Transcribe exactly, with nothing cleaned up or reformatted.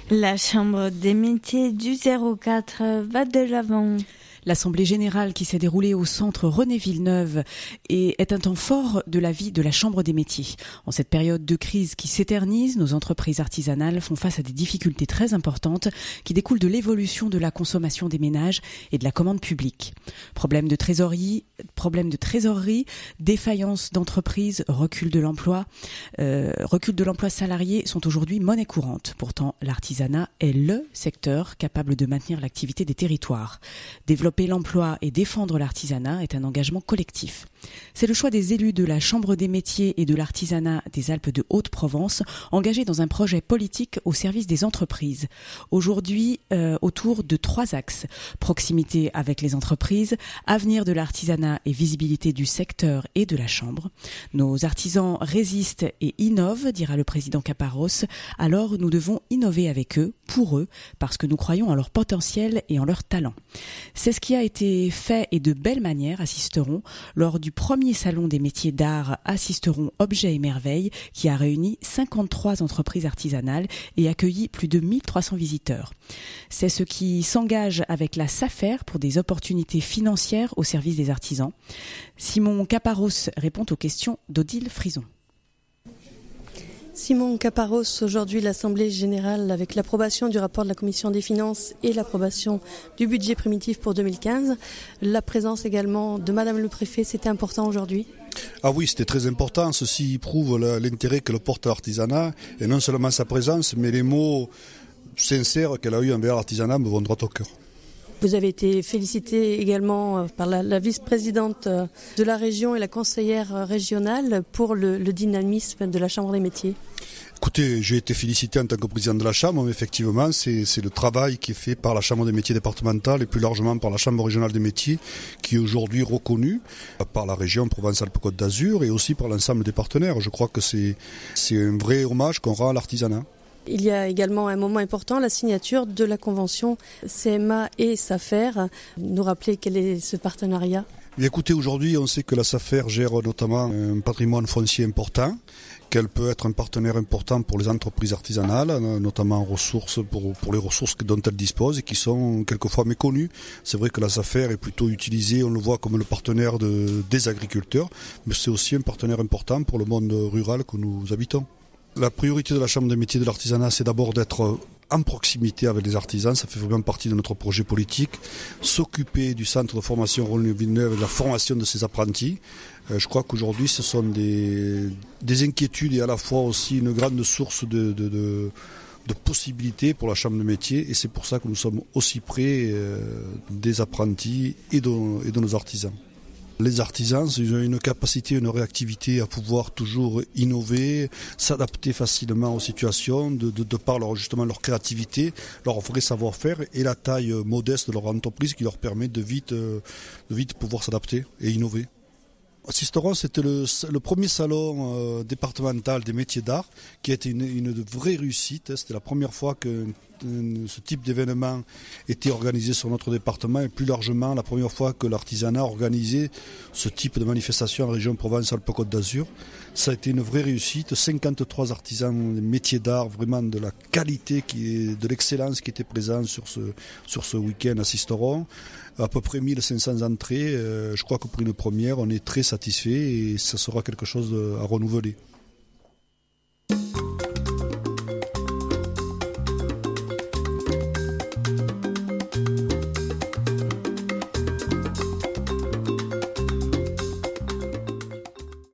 La Chambre des métiers du zéro quatre va de l'avant. L'Assemblée générale qui s'est déroulée au centre René Villeneuve est un temps fort de la vie de la Chambre des métiers. En cette période de crise qui s'éternise, nos entreprises artisanales font face à des difficultés très importantes qui découlent de l'évolution de la consommation des ménages et de la commande publique. Problèmes de trésorerie, problèmes de trésorerie, défaillance d'entreprises, recul de l'emploi, euh, recul de l'emploi salarié sont aujourd'hui monnaie courante. Pourtant, l'artisanat est le secteur capable de maintenir l'activité des territoires. Développer l'emploi et défendre l'artisanat est un engagement collectif. C'est le choix des élus de la Chambre des métiers et de l'artisanat des Alpes de Haute-Provence, engagés dans un projet politique au service des entreprises. Aujourd'hui, euh, autour de trois axes. Proximité avec les entreprises, avenir de l'artisanat et visibilité du secteur et de la Chambre. Nos artisans résistent et innovent, dira le président Caparros. Alors nous devons innover avec eux, pour eux, parce que nous croyons en leur potentiel et en leur talent. C'est ce qui a été fait et de belle manière, assisteront lors du premier salon des métiers d'art assisteront Objets et Merveilles qui a réuni cinquante-trois entreprises artisanales et accueilli plus de mille trois cents visiteurs. C'est ce qui s'engage avec la SAFER pour des opportunités financières au service des artisans. Simon Caparros répond aux questions d'Odile Frison. Simon Caparros, aujourd'hui l'Assemblée générale avec l'approbation du rapport de la Commission des finances et l'approbation du budget primitif pour deux mille quinze. La présence également de Madame le Préfet, c'était important aujourd'hui ? Ah oui, c'était très important. Ceci prouve l'intérêt que le porte l'artisanat et non seulement sa présence, mais les mots sincères qu'elle a eu envers l'artisanat me vont droit au cœur. Vous avez été félicité également par la, la vice-présidente de la région et la conseillère régionale pour le, le dynamisme de la Chambre des métiers. Écoutez, j'ai été félicité en tant que président de la Chambre, mais effectivement, c'est, c'est le travail qui est fait par la Chambre des métiers départementale et plus largement par la Chambre régionale des métiers, qui est aujourd'hui reconnue par la région Provence-Alpes-Côte d'Azur et aussi par l'ensemble des partenaires. Je crois que c'est, c'est un vrai hommage qu'on rend à l'artisanat. Il y a également un moment important, la signature de la convention C M A et SAFER. Nous rappeler quel est ce partenariat ? Écoutez, aujourd'hui, on sait que la SAFER gère notamment un patrimoine foncier important, qu'elle peut être un partenaire important pour les entreprises artisanales, notamment en ressources pour, pour les ressources dont elle dispose et qui sont quelquefois méconnues. C'est vrai que la SAFER est plutôt utilisée, on le voit comme le partenaire de, des agriculteurs, mais c'est aussi un partenaire important pour le monde rural que nous habitons. La priorité de la Chambre des métiers de l'artisanat, c'est d'abord d'être en proximité avec les artisans, ça fait vraiment partie de notre projet politique, s'occuper du centre de formation René Villeneuve et de la formation de ses apprentis. Euh, je crois qu'aujourd'hui, ce sont des, des inquiétudes et à la fois aussi une grande source de, de, de, de possibilités pour la Chambre des métiers, et c'est pour ça que nous sommes aussi près euh, des apprentis et de, et de nos artisans. Les artisans, ils ont une capacité, une réactivité à pouvoir toujours innover, s'adapter facilement aux situations, de, de, de par leur, justement leur créativité, leur vrai savoir-faire et la taille modeste de leur entreprise qui leur permet de vite, de vite pouvoir s'adapter et innover. Assisteront, c'était le, le premier salon euh, départemental des métiers d'art qui a été une, une vraie réussite. C'était la première fois que euh, ce type d'événement était organisé sur notre département et plus largement la première fois que l'artisanat a organisé ce type de manifestation en région Provence-Alpes-Côte d'Azur. Ça a été une vraie réussite. cinquante-trois artisans des métiers d'art, vraiment de la qualité, qui est, de l'excellence qui était présente sur ce, sur ce week-end assisteront. À peu près mille cinq cents entrées. Euh, je crois que pour une première, on est très satisfait et ça sera quelque chose de, à renouveler.